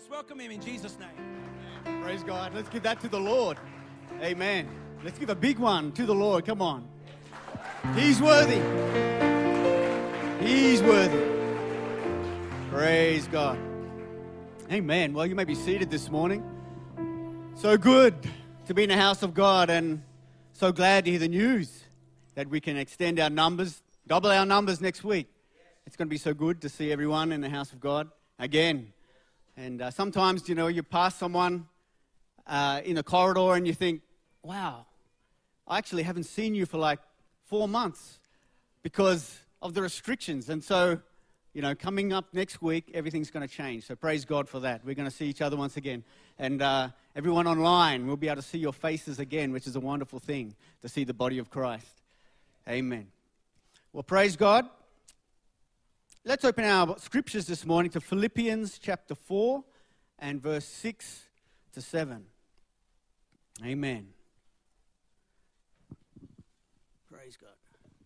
Let's welcome him in Jesus' name. Praise God. Let's give that to the Lord. Amen. Let's give a big one to the Lord. Come on. He's worthy. He's worthy. Praise God. Amen. Well, you may be seated this morning. So good to be in the house of God, and so glad to hear the news that we can extend our numbers, double our numbers next week. It's going to be so good to see everyone in the house of God again. And sometimes, you pass someone in a corridor and you think, wow, I actually haven't seen you for like 4 months because of the restrictions. And so, coming up next week, everything's going to change. So praise God for that. We're going to see each other once again. And everyone online will be able to see your faces again, which is a wonderful thing, to see the body of Christ. Amen. Well, praise God. Let's open our scriptures this morning to Philippians chapter 4 and verse 6 to 7. Amen. Praise God.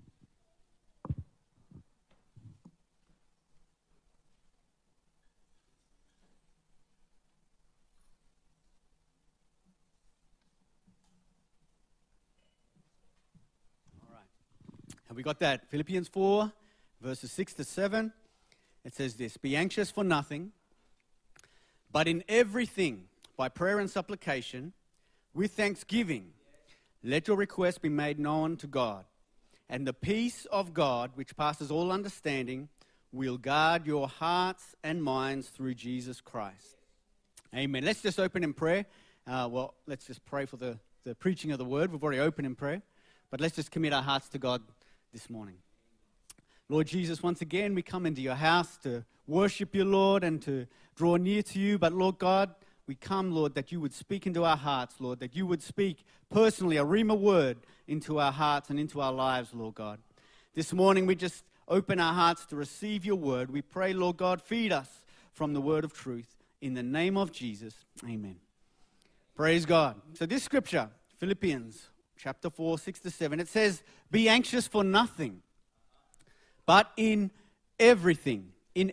All right. Have we got that? Philippians 4. Verses 6 to 7, it says this: Be anxious for nothing, but in everything, by prayer and supplication, with thanksgiving, let your requests be made known to God. And the peace of God, which passes all understanding, will guard your hearts and minds through Jesus Christ. Amen. Let's just open in prayer. Let's just pray for the preaching of the word. We've already opened in prayer, but let's just commit our hearts to God this morning. Lord Jesus, once again, we come into your house to worship you, Lord, and to draw near to you. But, Lord God, we come, Lord, that you would speak into our hearts, Lord, that you would speak personally a rhema word into our hearts and into our lives, Lord God. This morning, we just open our hearts to receive your word. We pray, Lord God, feed us from the word of truth. In the name of Jesus, amen. Praise God. So this scripture, Philippians chapter 4, 6 to 7, it says, Be anxious for nothing, but in everything,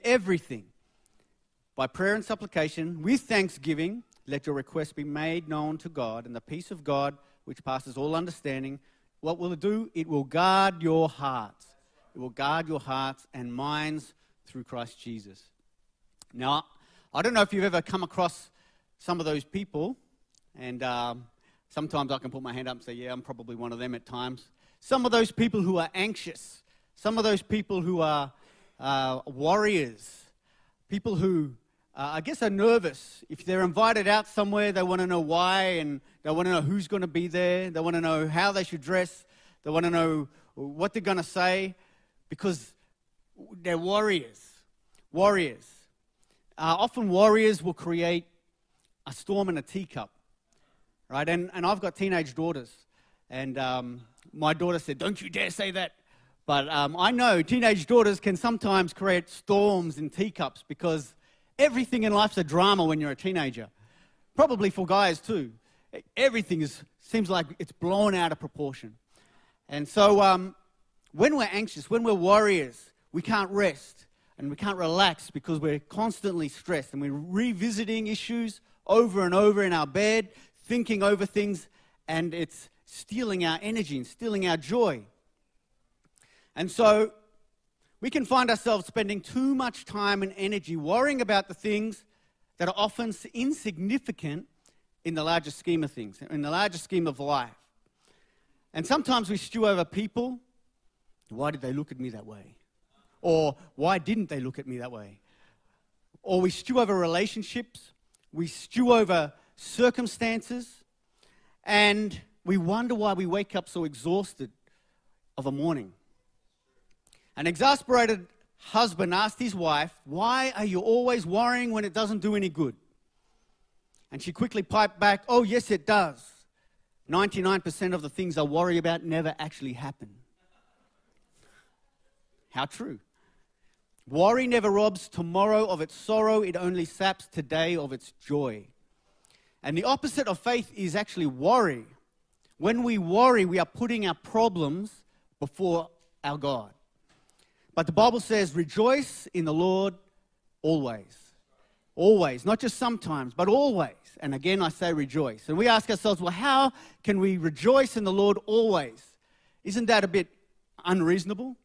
by prayer and supplication, with thanksgiving, let your requests be made known to God, and the peace of God, which passes all understanding, what will it do? It will guard your hearts. It will guard your hearts and minds through Christ Jesus. Now, I don't know if you've ever come across some of those people, and sometimes I can put my hand up and say, yeah, I'm probably one of them at times. Some of those people who are anxious, some of those people who are warriors, people who, I guess, are nervous. If they're invited out somewhere, they want to know why, and they want to know who's going to be there. They want to know how they should dress. They want to know what they're going to say, because they're warriors. Often warriors will create a storm in a teacup, right? And I've got teenage daughters, and my daughter said, "Don't you dare say that." But I know teenage daughters can sometimes create storms in teacups, because everything in life's a drama when you're a teenager. Probably for guys too. Everything seems like it's blown out of proportion. And so when we're anxious, when we're warriors, we can't rest and we can't relax, because we're constantly stressed and we're revisiting issues over and over in our bed, thinking over things, and it's stealing our energy and stealing our joy. And so we can find ourselves spending too much time and energy worrying about the things that are often insignificant in the larger scheme of things, in the larger scheme of life. And sometimes we stew over people. Why did they look at me that way? Or why didn't they look at me that way? Or we stew over relationships. We stew over circumstances. And we wonder why we wake up so exhausted of a morning. An exasperated husband asked his wife, "Why are you always worrying when it doesn't do any good?" And she quickly piped back, "Oh, yes, it does. 99% of the things I worry about never actually happen." How true. Worry never robs tomorrow of its sorrow. It only saps today of its joy. And the opposite of faith is actually worry. When we worry, we are putting our problems before our God. But the Bible says, rejoice in the Lord always. Always, not just sometimes, but always. And again, I say rejoice. And we ask ourselves, well, how can we rejoice in the Lord always? Isn't that a bit unreasonable?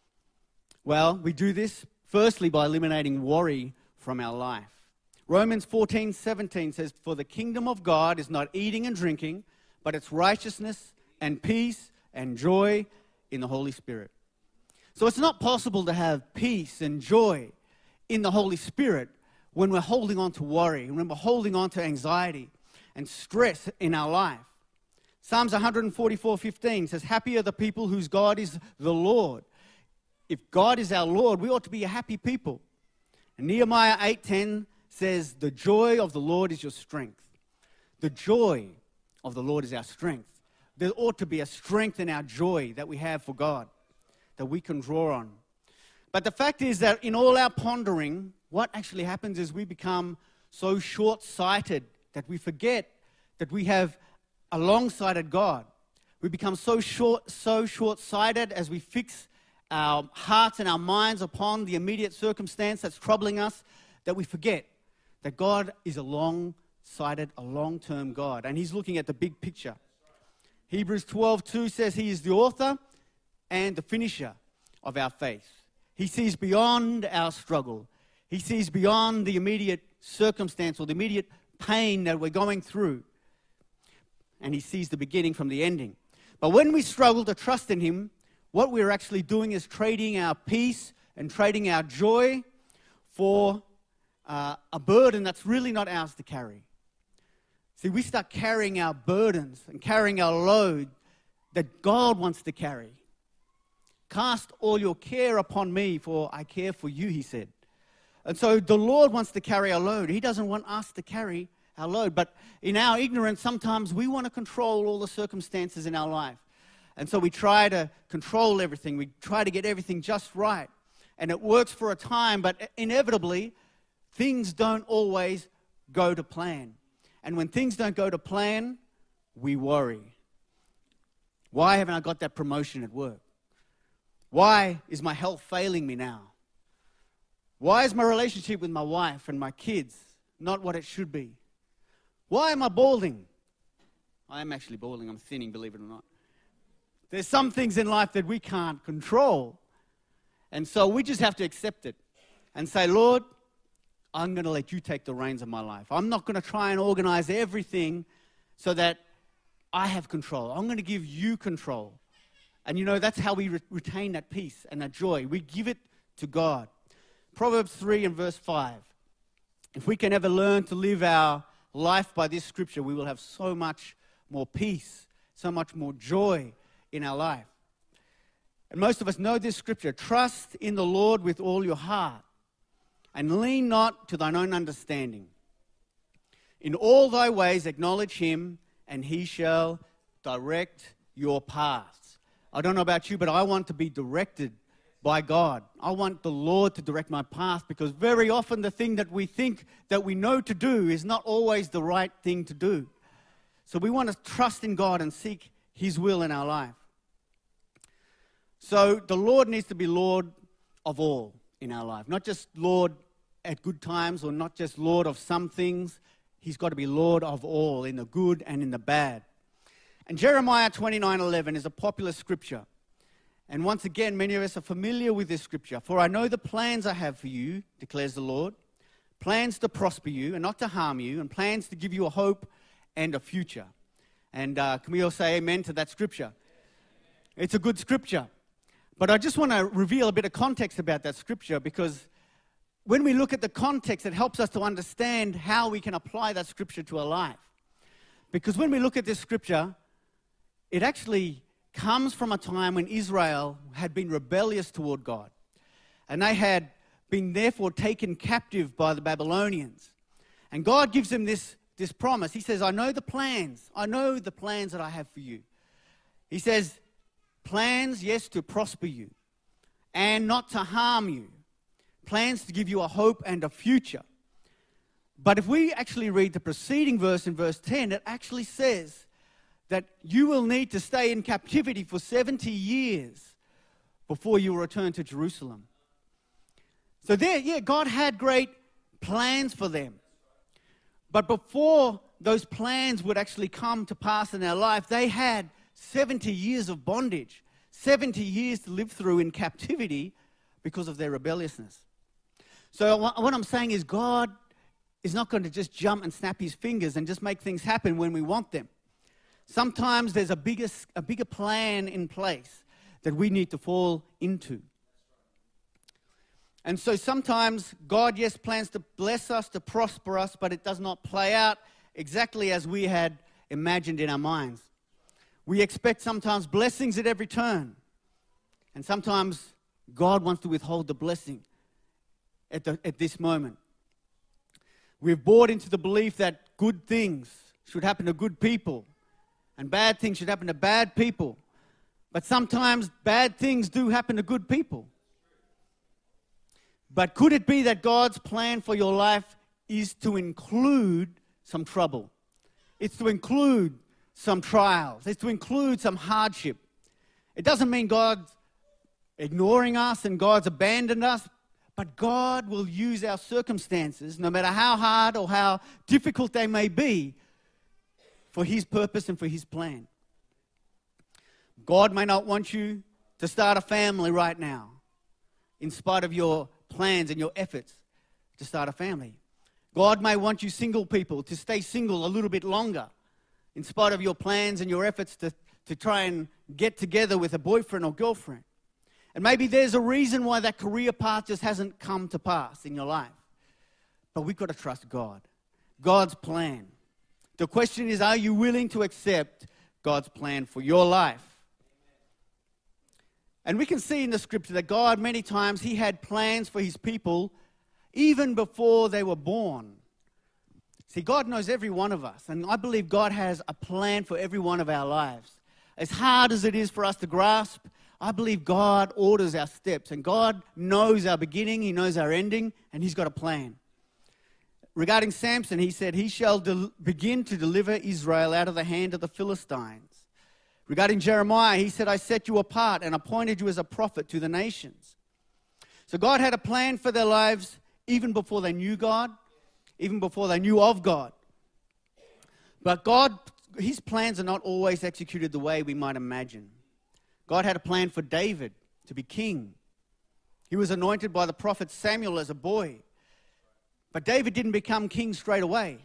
Well, we do this firstly by eliminating worry from our life. Romans 14:17 says, "For the kingdom of God is not eating and drinking, but it's righteousness and peace and joy in the Holy Spirit." So it's not possible to have peace and joy in the Holy Spirit when we're holding on to worry, when we're holding on to anxiety and stress in our life. Psalms 144:15 says, "Happy are the people whose God is the Lord." If God is our Lord, we ought to be a happy people. And Nehemiah 8:10 says, "The joy of the Lord is your strength." The joy of the Lord is our strength. There ought to be a strength in our joy that we have for God, that we can draw on. But the fact is that in all our pondering, what actually happens is we become so short-sighted that we forget that we have a long-sighted God. We become so short-sighted as we fix our hearts and our minds upon the immediate circumstance that's troubling us, that we forget that God is a long-sighted, a long-term God, and He's looking at the big picture. Hebrews 12:2 says He is the author and the finisher of our faith. He sees beyond our struggle. He sees beyond the immediate circumstance or the immediate pain that we're going through. And He sees the beginning from the ending. But when we struggle to trust in Him, what we're actually doing is trading our peace and trading our joy for a burden that's really not ours to carry. See, we start carrying our burdens and carrying our load that God wants to carry. "Cast all your care upon me, for I care for you," He said. And so the Lord wants to carry our load. He doesn't want us to carry our load. But in our ignorance, sometimes we want to control all the circumstances in our life. And so we try to control everything. We try to get everything just right. And it works for a time, but inevitably, things don't always go to plan. And when things don't go to plan, we worry. Why haven't I got that promotion at work? Why is my health failing me now? Why is my relationship with my wife and my kids not what it should be? Why am I balding? I am actually balding. I'm thinning, believe it or not. There's some things in life that we can't control. And so we just have to accept it and say, "Lord, I'm going to let you take the reins of my life. I'm not going to try and organize everything so that I have control. I'm going to give you control." And that's how we retain that peace and that joy. We give it to God. Proverbs 3 and verse 5. If we can ever learn to live our life by this scripture, we will have so much more peace, so much more joy in our life. And most of us know this scripture: "Trust in the Lord with all your heart, and lean not to thine own understanding. In all thy ways acknowledge Him, and He shall direct your paths." I don't know about you, but I want to be directed by God. I want the Lord to direct my path, because very often the thing that we think that we know to do is not always the right thing to do. So we want to trust in God and seek His will in our life. So the Lord needs to be Lord of all in our life. Not just Lord at good times, or not just Lord of some things. He's got to be Lord of all, in the good and in the bad. And Jeremiah 29:11 is a popular scripture. And once again, many of us are familiar with this scripture. "For I know the plans I have for you, declares the Lord, plans to prosper you and not to harm you, and plans to give you a hope and a future." And can we all say amen to that scripture? It's a good scripture. But I just want to reveal a bit of context about that scripture, because when we look at the context, it helps us to understand how we can apply that scripture to our life. Because when we look at this scripture, it actually comes from a time when Israel had been rebellious toward God. And they had been therefore taken captive by the Babylonians. And God gives them this promise. He says, "I know the plans. I know the plans that I have for you." He says, plans, yes, to prosper you and not to harm you. Plans to give you a hope and a future. But if we actually read the preceding verse in verse 10, it actually says that you will need to stay in captivity for 70 years before you will return to Jerusalem. So there, God had great plans for them. But before those plans would actually come to pass in their life, they had 70 years of bondage, 70 years to live through in captivity because of their rebelliousness. So what I'm saying is God is not going to just jump and snap his fingers and just make things happen when we want them. Sometimes there's a bigger plan in place that we need to fall into. And so sometimes God, yes, plans to bless us, to prosper us, but it does not play out exactly as we had imagined in our minds. We expect sometimes blessings at every turn. And sometimes God wants to withhold the blessing at this moment. We've bought into the belief that good things should happen to good people and bad things should happen to bad people. But sometimes bad things do happen to good people. But could it be that God's plan for your life is to include some trouble? It's to include some trials. It's to include some hardship. It doesn't mean God's ignoring us and God's abandoned us, but God will use our circumstances, no matter how hard or how difficult they may be, for his purpose and for his plan. God may not want you to start a family right now, in spite of your plans and your efforts to start a family. God may want you single people to stay single a little bit longer, in spite of your plans and your efforts to try and get together with a boyfriend or girlfriend. And maybe there's a reason why that career path just hasn't come to pass in your life. But we've got to trust God, God's plan. The question is, are you willing to accept God's plan for your life? And we can see in the scripture that God, many times, he had plans for his people even before they were born. See, God knows every one of us, and I believe God has a plan for every one of our lives. As hard as it is for us to grasp, I believe God orders our steps, and God knows our beginning, he knows our ending, and he's got a plan. Regarding Samson, he said, he shall begin to deliver Israel out of the hand of the Philistines. Regarding Jeremiah, he said, I set you apart and appointed you as a prophet to the nations. So God had a plan for their lives even before they knew God, even before they knew of God. But God, his plans are not always executed the way we might imagine. God had a plan for David to be king. He was anointed by the prophet Samuel as a boy. But David didn't become king straight away.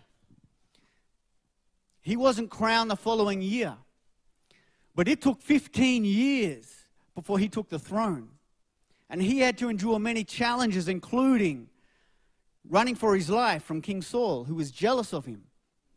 He wasn't crowned the following year. But it took 15 years before he took the throne. And he had to endure many challenges, including running for his life from King Saul, who was jealous of him.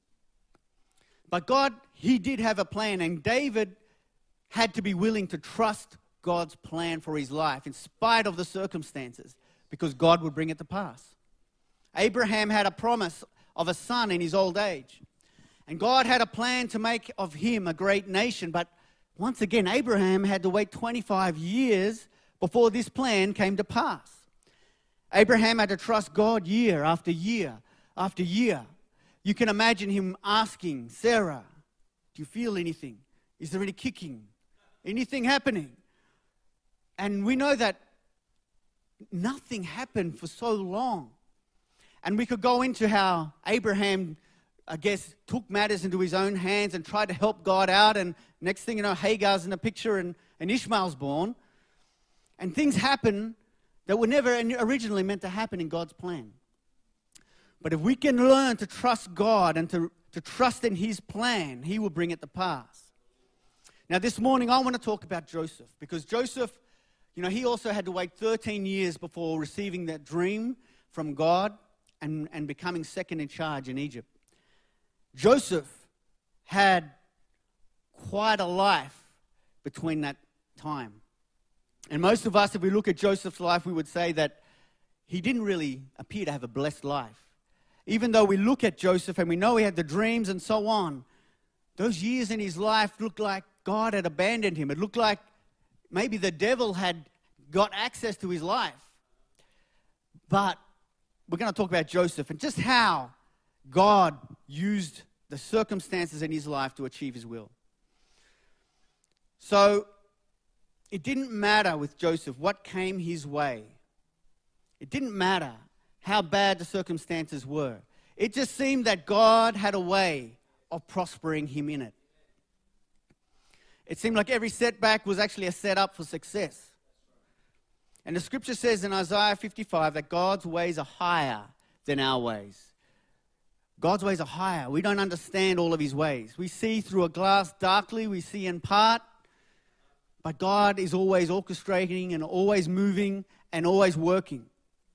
But God, he did have a plan, and David had to be willing to trust God's plan for his life in spite of the circumstances, because God would bring it to pass. Abraham had a promise of a son in his old age, and God had a plan to make of him a great nation. But once again, Abraham had to wait 25 years before this plan came to pass. Abraham had to trust God year after year after year. You can imagine him asking Sarah, do you feel anything? Is there any kicking? Anything happening? And we know that nothing happened for so long. And we could go into how Abraham, I guess, took matters into his own hands and tried to help God out. And next thing you know, Hagar's in the picture and Ishmael's born. And things happen that were never originally meant to happen in God's plan. But if we can learn to trust God and to trust in his plan, he will bring it to pass. Now this morning I want to talk about Joseph, because Joseph, he also had to wait 13 years before receiving that dream from God and becoming second in charge in Egypt. Joseph had quite a life between that time. And most of us, if we look at Joseph's life, we would say that he didn't really appear to have a blessed life. Even though we look at Joseph and we know he had the dreams and so on, those years in his life looked like God had abandoned him. It looked like maybe the devil had got access to his life. But we're going to talk about Joseph and just how God used the circumstances in his life to achieve his will. So it didn't matter with Joseph what came his way. It didn't matter how bad the circumstances were. It just seemed that God had a way of prospering him in it. It seemed like every setback was actually a setup for success. And the scripture says in Isaiah 55 that God's ways are higher than our ways. God's ways are higher. We don't understand all of his ways. We see through a glass darkly, we see in part, but God is always orchestrating and always moving and always working.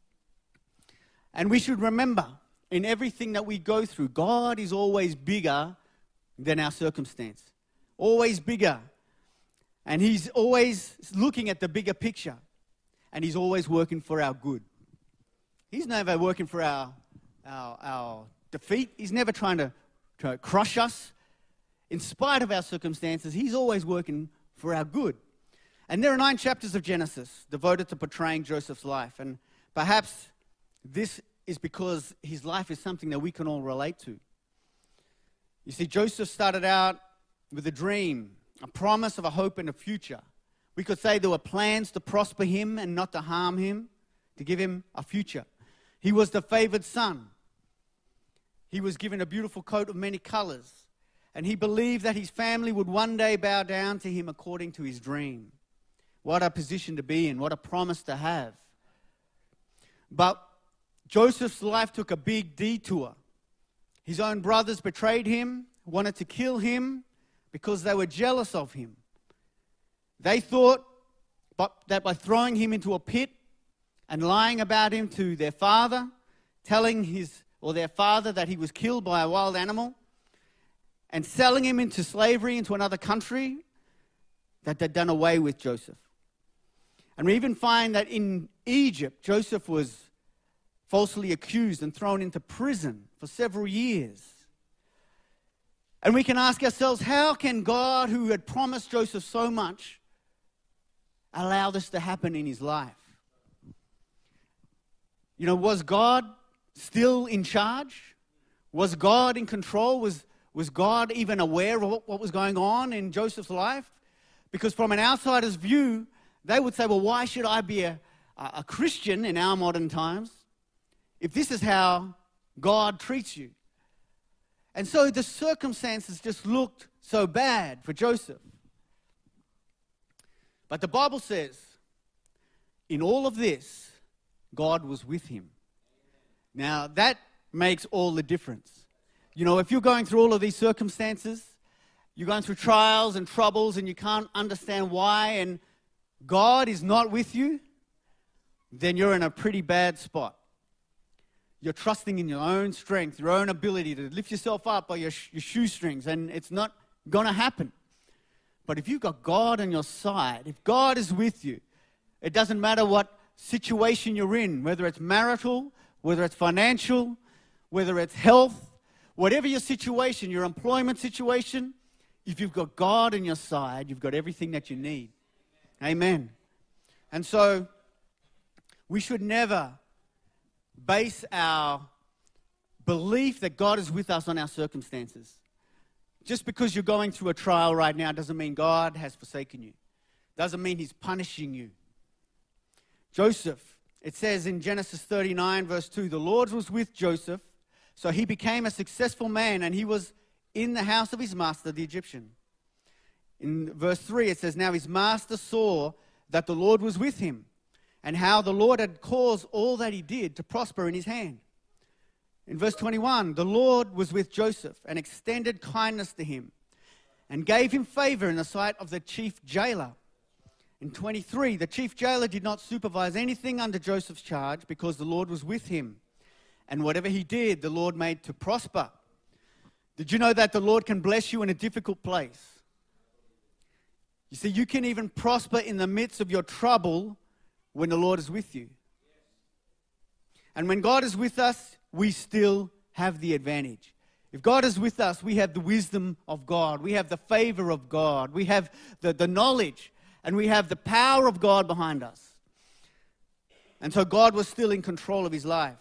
And we should remember, in everything that we go through, God is always bigger than our circumstance. Always bigger. And he's always looking at the bigger picture. And he's always working for our good. He's never working for our defeat. He's never trying to crush us. In spite of our circumstances, he's always working for our good. And there are 9 chapters of Genesis devoted to portraying Joseph's life. And perhaps this is because his life is something that we can all relate to. You see, Joseph started out with a dream, a promise of a hope and a future. We could say there were plans to prosper him and not to harm him, to give him a future. He was the favored son. He was given a beautiful coat of many colors. And he believed that his family would one day bow down to him according to his dream. What a position to be in. What a promise to have. But Joseph's life took a big detour. His own brothers betrayed him, wanted to kill him because they were jealous of him. They thought that by throwing him into a pit and lying about him to their father, telling their father that he was killed by a wild animal, and selling him into slavery into another country, that they'd done away with Joseph. And we even find that in Egypt, Joseph was falsely accused and thrown into prison for several years. And we can ask ourselves, how can God, who had promised Joseph so much, allow this to happen in his life? You know, was God still in charge? Was God in control? Was God even aware of what was going on in Joseph's life? Because from an outsider's view, they would say, well, why should I be a Christian in our modern times if this is how God treats you? And so the circumstances just looked so bad for Joseph. But the Bible says, in all of this, God was with him. Now, that makes all the difference. You know, if you're going through all of these circumstances, you're going through trials and troubles and you can't understand why, and God is not with you, then you're in a pretty bad spot. You're trusting in your own strength, your own ability to lift yourself up by your shoestrings, and it's not going to happen. But if you've got God on your side, if God is with you, it doesn't matter what situation you're in, whether it's marital, whether it's financial, whether it's health, whatever your situation, your employment situation, if you've got God on your side, you've got everything that you need. Amen. And so we should never base our belief that God is with us on our circumstances. Just because you're going through a trial right now doesn't mean God has forsaken you. Doesn't mean he's punishing you. Joseph, it says in Genesis 39 verse 2, the Lord was with Joseph, so he became a successful man and he was in the house of his master, the Egyptian. In verse 3 it says, now his master saw that the Lord was with him, and how the Lord had caused all that he did to prosper in his hand. In verse 21, the Lord was with Joseph and extended kindness to him and gave him favor in the sight of the chief jailer. In 23, the chief jailer did not supervise anything under Joseph's charge because the Lord was with him. And whatever he did, the Lord made to prosper. Did you know that the Lord can bless you in a difficult place? You see, you can even prosper in the midst of your trouble when the Lord is with you. And when God is with us, we still have the advantage. If God is with us, we have the wisdom of God. We have the favor of God. We have the knowledge, and we have the power of God behind us. And so God was still in control of his life.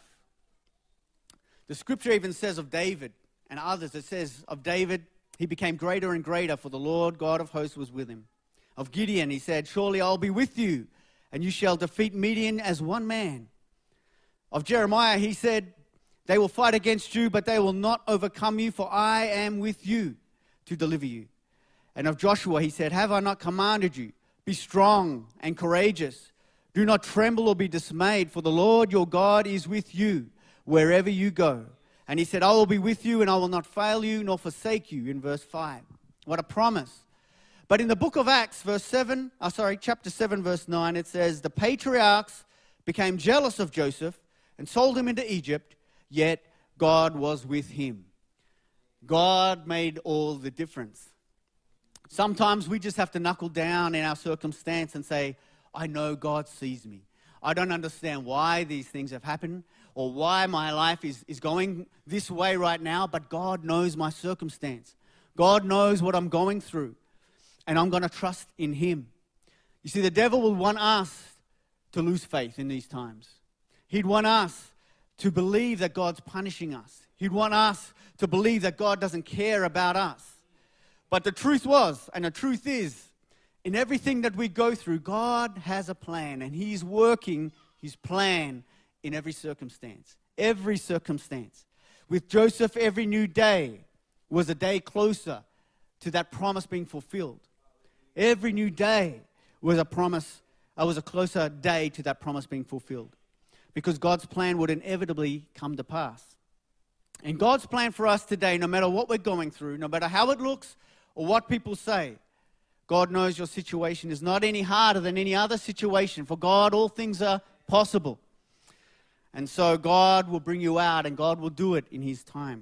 The scripture even says of David and others, it says of David, he became greater and greater, for the Lord God of hosts was with him. Of Gideon, he said, surely I'll be with you, and you shall defeat Midian as one man. of Jeremiah, he said, they will fight against you, but they will not overcome you, for I am with you to deliver you. And of Joshua, he said, have I not commanded you? Be strong and courageous. Do not tremble or be dismayed, for the Lord your God is with you wherever you go. And he said, I will be with you and I will not fail you nor forsake you, in verse 5. What a promise. But in the book of Acts, chapter 7, verse 9, it says, the patriarchs became jealous of Joseph and sold him into Egypt, yet God was with him. God made all the difference. Sometimes we just have to knuckle down in our circumstance and say, I know God sees me. I don't understand why these things have happened or why my life is going this way right now, but God knows my circumstance. God knows what I'm going through, and I'm going to trust in Him. You see, the devil will want us to lose faith in these times. He'd want us to believe that God's punishing us. He'd want us to believe that God doesn't care about us. But the truth was, and the truth is, in everything that we go through, God has a plan, and He's working His plan in every circumstance. Every circumstance. With Joseph, every new day was a day closer to that promise being fulfilled. Every new day was a closer day to that promise being fulfilled. Because God's plan would inevitably come to pass. And God's plan for us today, no matter what we're going through, no matter how it looks or what people say, God knows your situation is not any harder than any other situation. For God, all things are possible. And so God will bring you out, and God will do it in His time.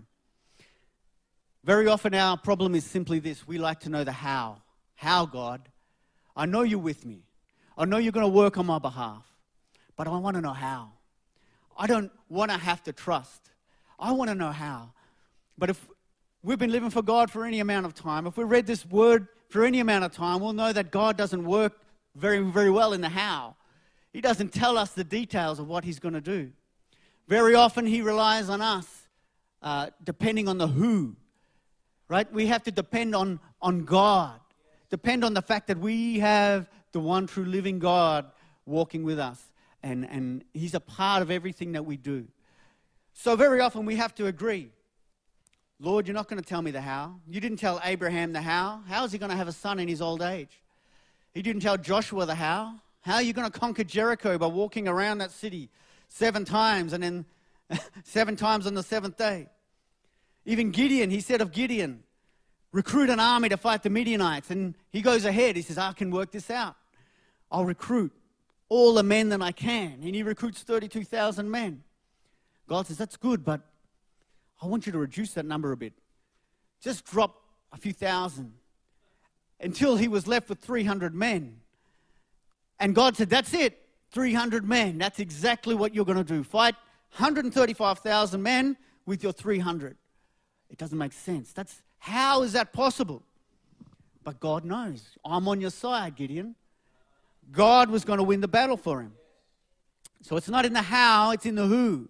Very often our problem is simply this. We like to know the how. How, God? I know you're with me. I know you're going to work on my behalf. But I want to know how. I don't want to have to trust. I want to know how. But if we've been living for God for any amount of time, if we read this word for any amount of time, we'll know that God doesn't work very, very well in the how. He doesn't tell us the details of what He's going to do. Very often He relies on us, depending on the who. Right? We have to depend on God. Depend on the fact that we have the one true living God walking with us. And He's a part of everything that we do. So very often we have to agree. Lord, you're not going to tell me the how. You didn't tell Abraham the how. How is he going to have a son in his old age? He didn't tell Joshua the how. How are you going to conquer Jericho by walking around that city 7 times and then 7 times on the 7th day? Even Gideon, he said of Gideon, recruit an army to fight the Midianites. And he goes ahead. He says, I can work this out. I'll recruit all the men that I can. And he recruits 32,000 men. God says, that's good, but I want you to reduce that number a bit. Just drop a few thousand. Until he was left with 300 men. And God said, that's it. 300 men. That's exactly what you're going to do. Fight 135,000 men with your 300. It doesn't make sense. How is that possible? But God knows. I'm on your side, Gideon. God was going to win the battle for him. So it's not in the how, it's in the who.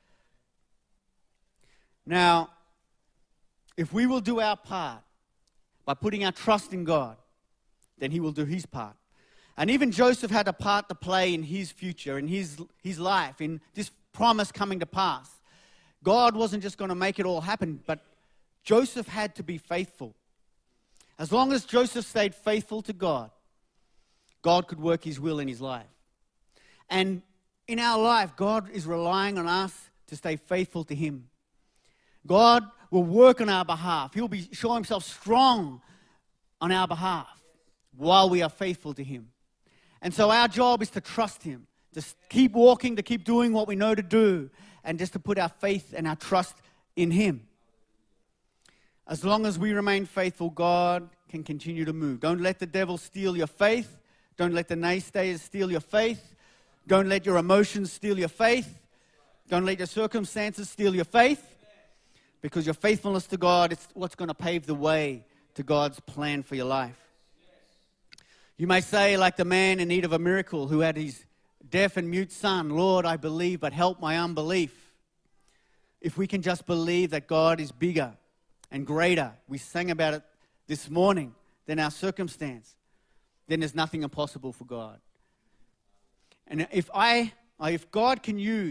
Now, if we will do our part by putting our trust in God, then He will do His part. And even Joseph had a part to play in his future, in his life, in this promise coming to pass. God wasn't just going to make it all happen, but Joseph had to be faithful. As long as Joseph stayed faithful to God, God could work His will in his life. And in our life, God is relying on us to stay faithful to Him. God will work on our behalf. He'll show Himself strong on our behalf while we are faithful to Him. And so our job is to trust Him, to keep walking, to keep doing what we know to do, and just to put our faith and our trust in Him. As long as we remain faithful, God can continue to move. Don't let the devil steal your faith. Don't let the naysayers steal your faith. Don't let your emotions steal your faith. Don't let your circumstances steal your faith. Because your faithfulness to God is what's going to pave the way to God's plan for your life. You may say, like the man in need of a miracle who had his deaf and mute son, Lord, I believe, but help my unbelief. If we can just believe that God is bigger and greater, we sang about it this morning, than our circumstance, then there's nothing impossible for God. And if God can use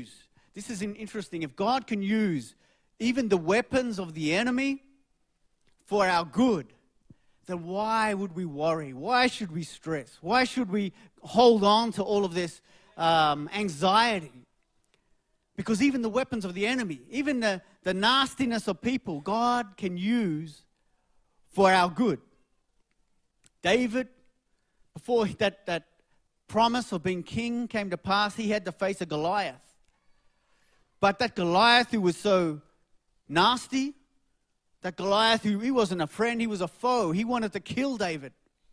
this is interesting. If God can use even the weapons of the enemy for our good, then why would we worry? Why should we stress? Why should we hold on to all of this anxiety? Because even the weapons of the enemy, even the nastiness of people, God can use for our good. David, before that promise of being king came to pass, he had to face a Goliath. But that Goliath who was so nasty, that Goliath who he wasn't a friend, he was a foe, he wanted to kill David,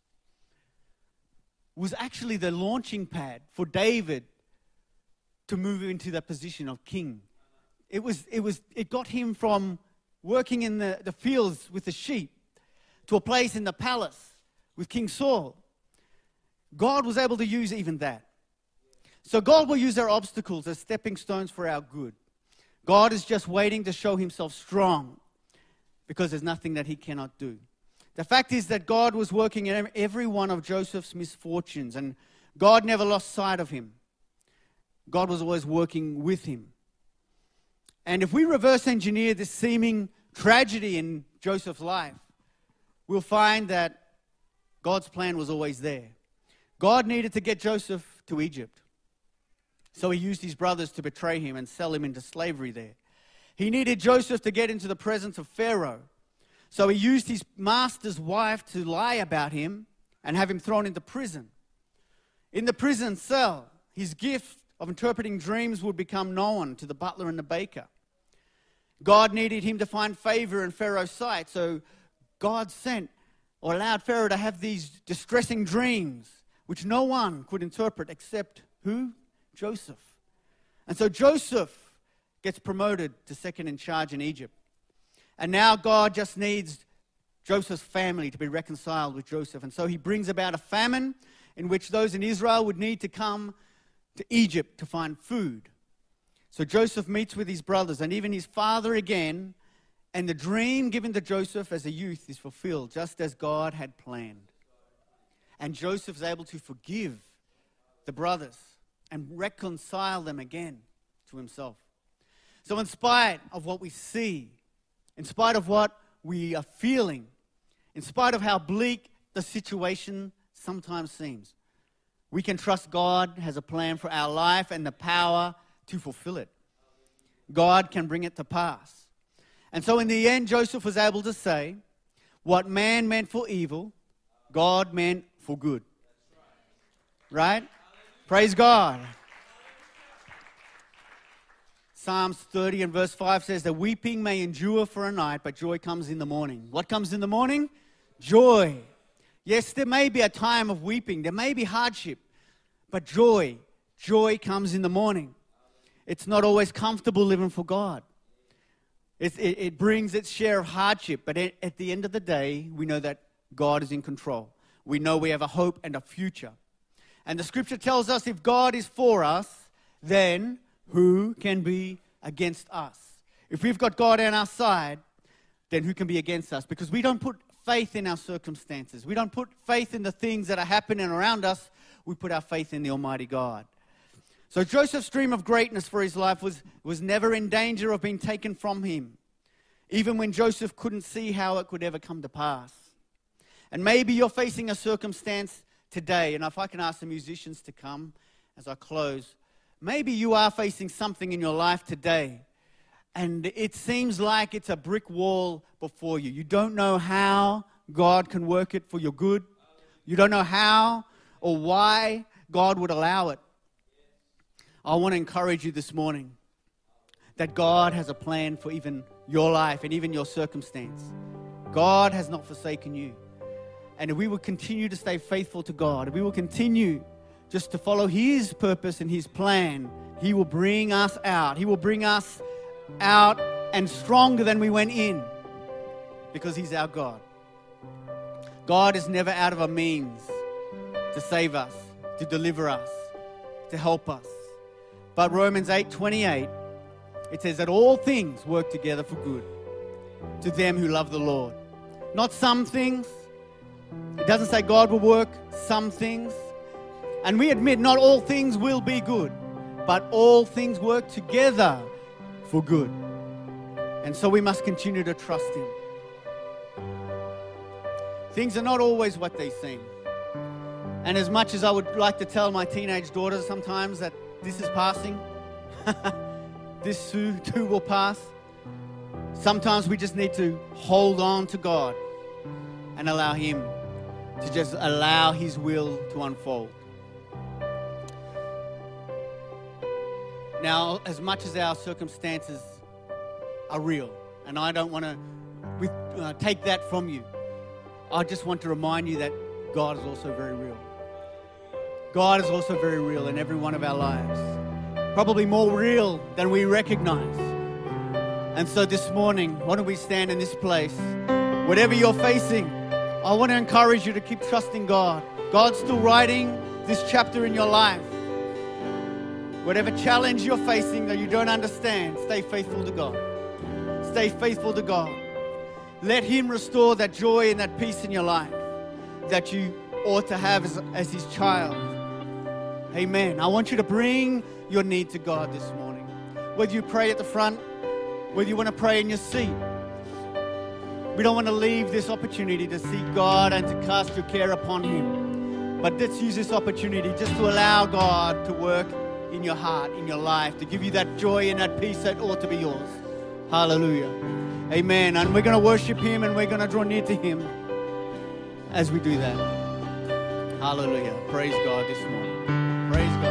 was actually the launching pad for David to move into that position of king. It got him from working in the fields with the sheep to a place in the palace with King Saul. God was able to use even that. So God will use our obstacles as stepping stones for our good. God is just waiting to show himself strong because there's nothing that he cannot do. The fact is that God was working in every one of Joseph's misfortunes, and God never lost sight of him. God was always working with him. And if we reverse engineer this seeming tragedy in Joseph's life, we'll find that God's plan was always there. God needed to get Joseph to Egypt. So he used his brothers to betray him and sell him into slavery there. He needed Joseph to get into the presence of Pharaoh. So he used his master's wife to lie about him and have him thrown into prison. In the prison cell, his gift of interpreting dreams would become known to the butler and the baker. God needed him to find favor in Pharaoh's sight. So God sent or allowed Pharaoh to have these distressing dreams, which no one could interpret except who? Joseph. And so Joseph gets promoted to second in charge in Egypt. And now God just needs Joseph's family to be reconciled with Joseph. And so he brings about a famine in which those in Israel would need to come to Egypt to find food. So Joseph meets with his brothers and even his father again, and the dream given to Joseph as a youth is fulfilled just as God had planned. And Joseph is able to forgive the brothers and reconcile them again to himself. So in spite of what we see, in spite of what we are feeling, in spite of how bleak the situation sometimes seems, we can trust God has a plan for our life and the power to fulfill it. God can bring it to pass. And so in the end, Joseph was able to say, what man meant for evil, God meant for good. Right? Praise God. Psalms 30 and verse 5 says that weeping may endure for a night, but joy comes in the morning. What comes in the morning? Joy. Yes, there may be a time of weeping. There may be hardship, but joy comes in the morning. It's not always comfortable living for God. It brings its share of hardship, but at the end of the day, we know that God is in control. We know we have a hope and a future. And the scripture tells us if God is for us, then who can be against us? If we've got God on our side, then who can be against us? Because we don't put faith in our circumstances. We don't put faith in the things that are happening around us. We put our faith in the Almighty God. So Joseph's dream of greatness for his life was never in danger of being taken from him, even when Joseph couldn't see how it could ever come to pass. And maybe you're facing a circumstance today, and if I can ask the musicians to come as I close, maybe you are facing something in your life today, and it seems like it's a brick wall before you. You don't know how God can work it for your good. You don't know how or why God would allow it. I want to encourage you this morning that God has a plan for even your life and even your circumstance. God has not forsaken you. And if we will continue to stay faithful to God, if we will continue just to follow His purpose and His plan, He will bring us out. He will bring us out and stronger than we went in because He's our God. God is never out of a means to save us, to deliver us, to help us. But Romans 8:28, it says that all things work together for good to them who love the Lord. Not some things. It doesn't say God will work some things. And we admit not all things will be good. but all things work together for good. And so we must continue to trust Him. Things are not always what they seem. And as much as I would like to tell my teenage daughters sometimes that this is passing, this too will pass, sometimes we just need to hold on to God and allow Him to just allow His will to unfold. Now, as much as our circumstances are real, and I don't want to take that from you, I just want to remind you that God is also very real. God is also very real in every one of our lives. Probably more real than we recognize. And so this morning, why don't we stand in this place? Whatever you're facing, I want to encourage you to keep trusting God. God's still writing this chapter in your life. Whatever challenge you're facing that you don't understand, stay faithful to God. Stay faithful to God. Let Him restore that joy and that peace in your life that you ought to have as His child. Amen. I want you to bring your need to God this morning. Whether you pray at the front, whether you want to pray in your seat. We don't want to leave this opportunity to seek God and to cast your care upon Him. But let's use this opportunity just to allow God to work in your heart, in your life, to give you that joy and that peace that ought to be yours. Hallelujah. Amen. And we're going to worship Him and we're going to draw near to Him as we do that. Hallelujah. Praise God this morning. Praise God.